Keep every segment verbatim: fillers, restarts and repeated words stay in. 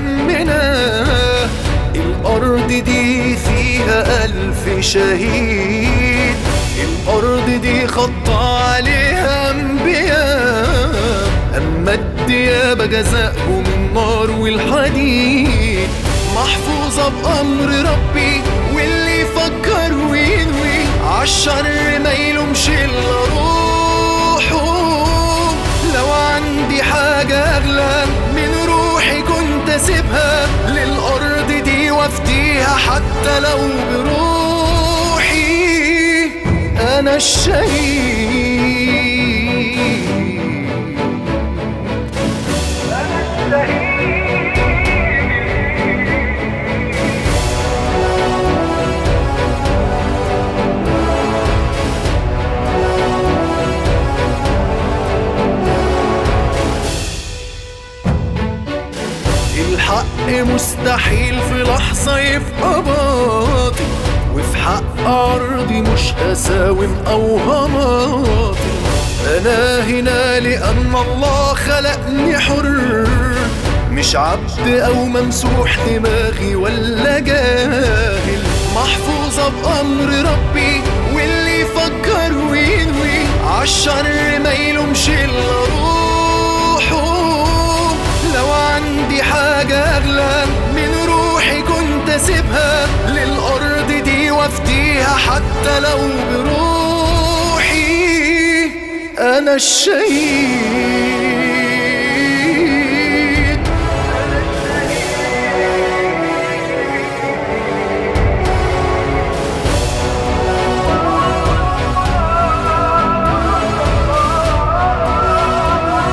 همنا. الأرض دي فيها ألف شهيد، الأرض دي خط عليها أنبياء، أما الديابة جزاؤهم النار والحديد. محفوظة بأمر ربي، واللي يفكر وينوي عالشر ما يلومش إلا روحه. لو عندي حاجة أغلى من روحي كنت أسيبها للأرض دي وأفديها حتى لو بروحي. أنا الشهيد. الحق مستحيل في لحظة يبقى باطل، وفي حق أرضي مش هساوم أو هماطل. أنا هنا لأن الله خلقني حر، مش عبد أو ممسوح دماغي ولا جاهل. محفوظة بأمر ربي، واللي يفكر وينوي عالشر ما يلومش إلا روحه. لو عندي حاجة أغلى من روحي كنت أسيبها للأرض دي وأفديها حتى لو بروحي. أنا الشهيد.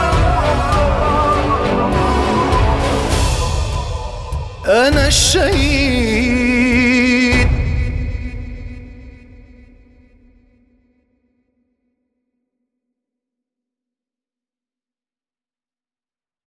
أنا الشهيد.